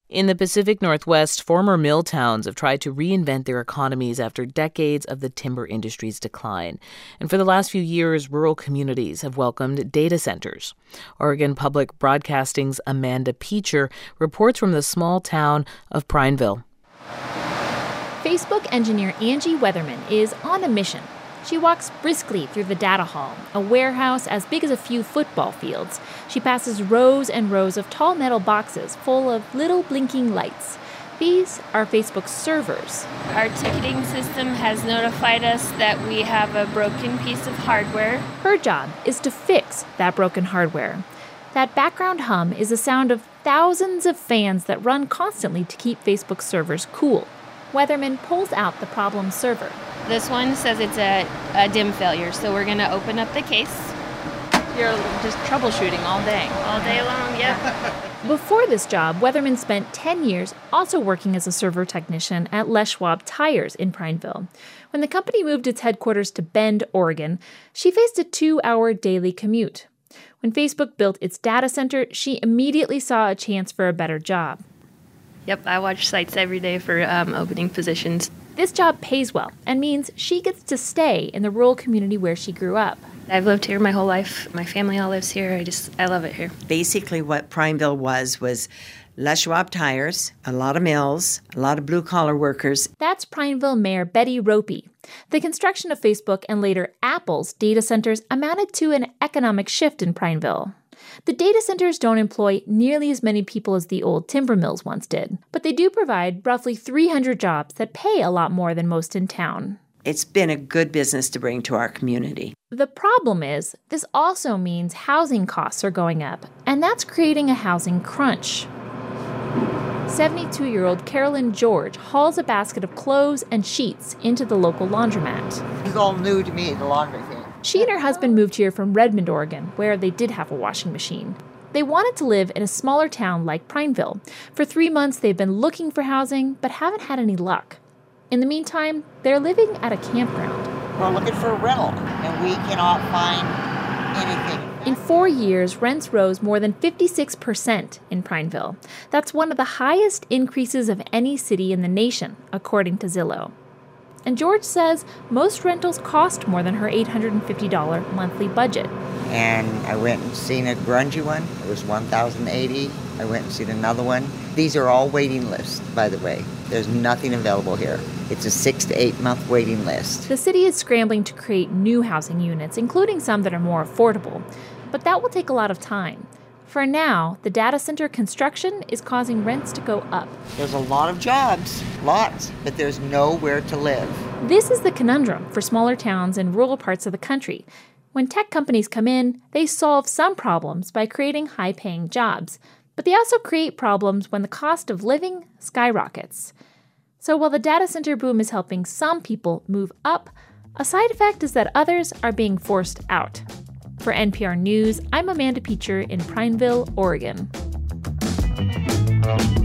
In the Pacific Northwest, former mill towns have tried to reinvent their economies after decades of the timber industry's decline. And for the last few years, rural communities have welcomed data centers. Oregon Public Broadcasting's Amanda Peacher reports from the small town of Prineville. Facebook engineer Angie Weatherman is on a mission. She walks briskly through the data hall, a warehouse as big as a few football fields. She passes rows and rows of tall metal boxes full of little blinking lights. These are Facebook's servers. Our ticketing system has notified us that we have a broken piece of hardware. Her job is to fix that broken hardware. That background hum is the sound of thousands of fans that run constantly to keep Facebook's servers cool. Weatherman pulls out the problem server. This one says it's a DIMM failure, so we're going to open up the case. You're just troubleshooting all day. All day long, yeah. Before this job, Weatherman spent 10 years also working as a server technician at Les Schwab Tires in Prineville. When the company moved its headquarters to Bend, Oregon, she faced a 2-hour daily commute. When Facebook built its data center, she immediately saw a chance for a better job. Yep, I watch sites every day for opening positions. This job pays well and means she gets to stay in the rural community where she grew up. I've lived here my whole life. My family all lives here. I love it here. Basically what Prineville was Les Schwab Tires, a lot of mills, a lot of blue-collar workers. That's Prineville Mayor Betty Ropey. The construction of Facebook and later Apple's data centers amounted to an economic shift in Prineville. The data centers don't employ nearly as many people as the old timber mills once did, but they do provide roughly 300 jobs that pay a lot more than most in town. It's been a good business to bring to our community. The problem is, this also means housing costs are going up, and that's creating a housing crunch. 72-year-old Carolyn George hauls a basket of clothes and sheets into the local laundromat. It's all new to me, the laundry thing. She and her husband moved here from Redmond, Oregon, where they did have a washing machine. They wanted to live in a smaller town like Prineville. For 3 months, they've been looking for housing, but haven't had any luck. In the meantime, they're living at a campground. We're looking for a rental, and we cannot find anything. In 4 years, rents rose more than 56% in Prineville. That's one of the highest increases of any city in the nation, according to Zillow. And George says most rentals cost more than her $850 monthly budget. And I went and seen a grungy one. It was $1,080. I went and seen another one. These are all waiting lists, by the way. There's nothing available here. It's a 6 to 8 month waiting list. The city is scrambling to create new housing units, including some that are more affordable. But that will take a lot of time. For now, the data center construction is causing rents to go up. There's a lot of jobs, lots, but there's nowhere to live. This is the conundrum for smaller towns in rural parts of the country. When tech companies come in, they solve some problems by creating high-paying jobs. But they also create problems when the cost of living skyrockets. So while the data center boom is helping some people move up, a side effect is that others are being forced out. For NPR News, I'm Amanda Peacher in Prineville, Oregon.